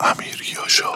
امیریاشا.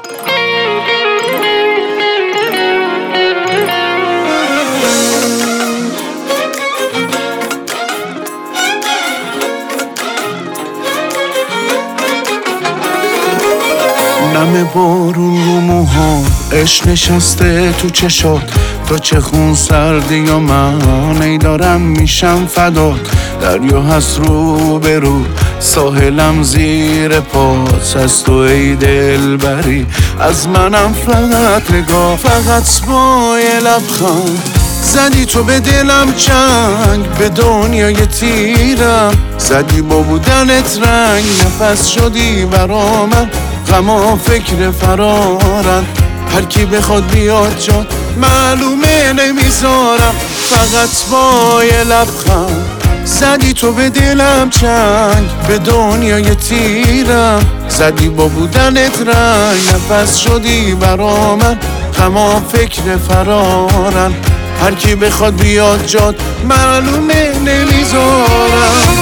نم بارون رو موها، عشق نشسته تو چشات، تو چه خون سردی و من ای دارم میشم فدات. دریا هست رو به رو، ساحلم زیر پات، از تو ای دلبری از منم فقط نگاه. فقط با یه لبخند زدی تو به دلم چنگ، به دنیای تیرم زدی با بودنت رنگ. نفس شدی برا من، غم و فکر فرارن، هر کی بخواد بیاد جات معلومه نمیذارم. فقط با یه لبخند زدی تو به دلم چنگ، به دنیای تیرم زدی با بودنت رنگ. نفس شدی برا من، غم و فکر فرارن، هر کی بخواد بیاد جات معلومه نمیذارم.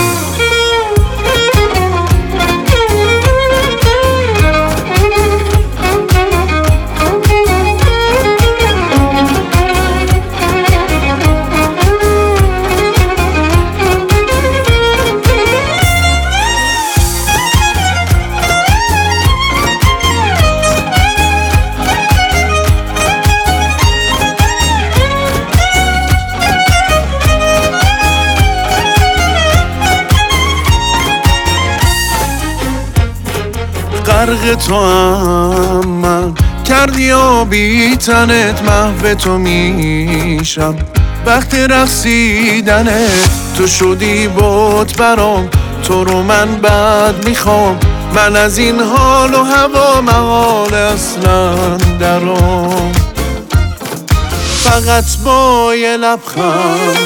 غرق تو هم من کردی آبی تنت، محو تو میشم وقت رقصیدنت. تو شدی بوت برام، تو رو من بد میخوام، من از این حال و هوا محال اصلا درام. فقط با یه لبخند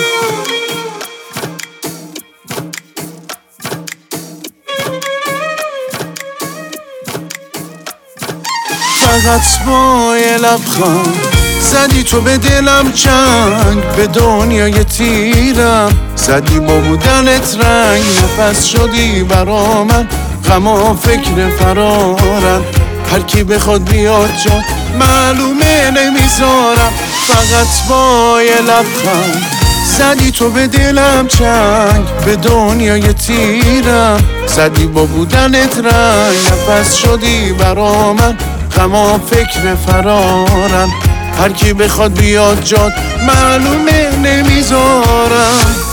فقط با یه لبخند زدی تو به دلم چنگ، به دنیای تیرم زدی با بودنت رنگ. نفس شدی برا من، غم و فکر فرارن، هر کی بخواد بیاد جات معلومه نمیذارم. فقط با یه لبخند زدی تو به دلم چنگ، به دنیای تیرم زدی با بودنت رنگ. نفس شدی برا من، غم و فکر فرارن، هر کی بخواد بیاد جات معلومه نمیذارم.